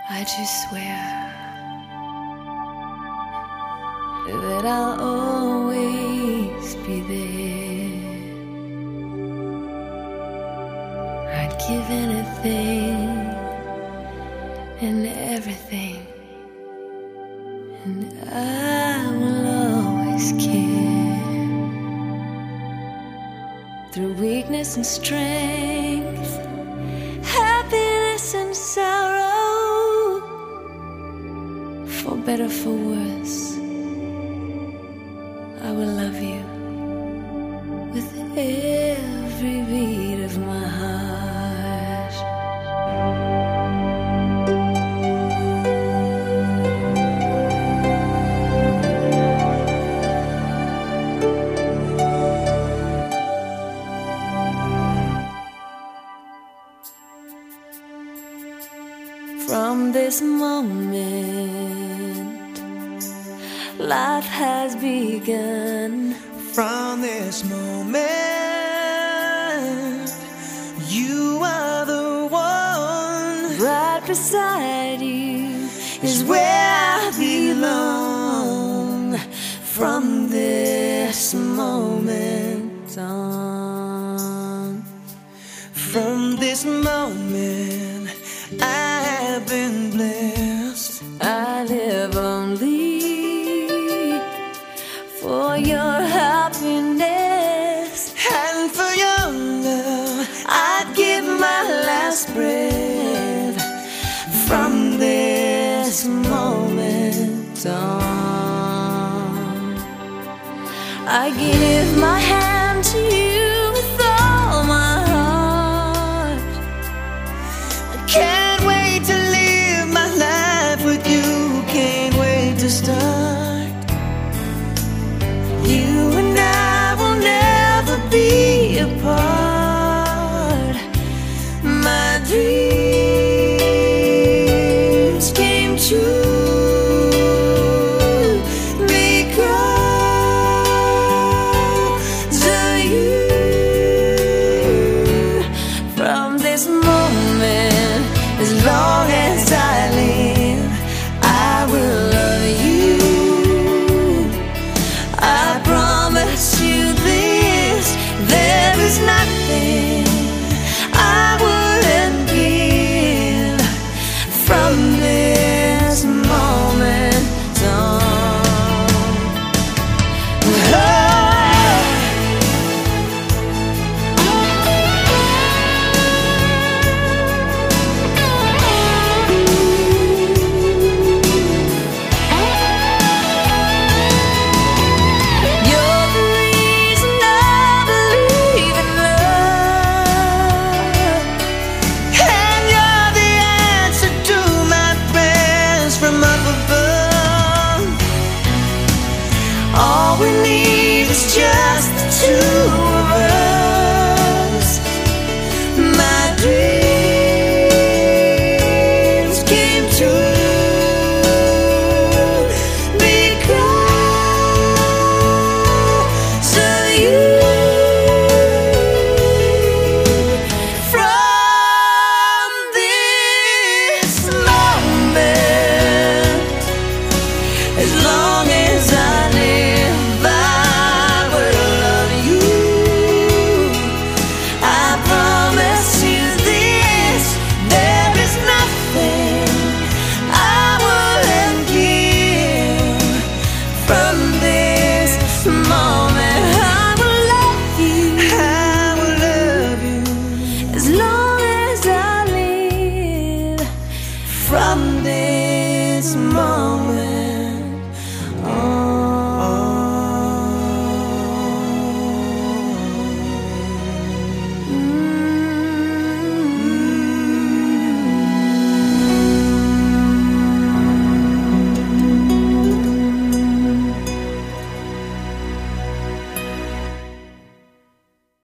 I just swear that I'll always be there. I'd give anything and everything, and I will always care. Through weakness and strength, happiness and sorrow, for better, for worse, I will love you with every beat of my heart. From this moment, life has begun. From this moment, you are the one. Right beside you is where I belong. From this moment on, from this moment, I have been blessed. I live only for your happiness, and for your love, I'd give my last breath. From this moment on, I give my hand to you with all my heart. I can't wait to live my life with you. Can't wait to start. You and I will never be apart. My dreams came true because of you. From this moment, as long as I live, I will love you. I promise you this, there is nothing I wouldn't give. From this moment on, all we need is just the two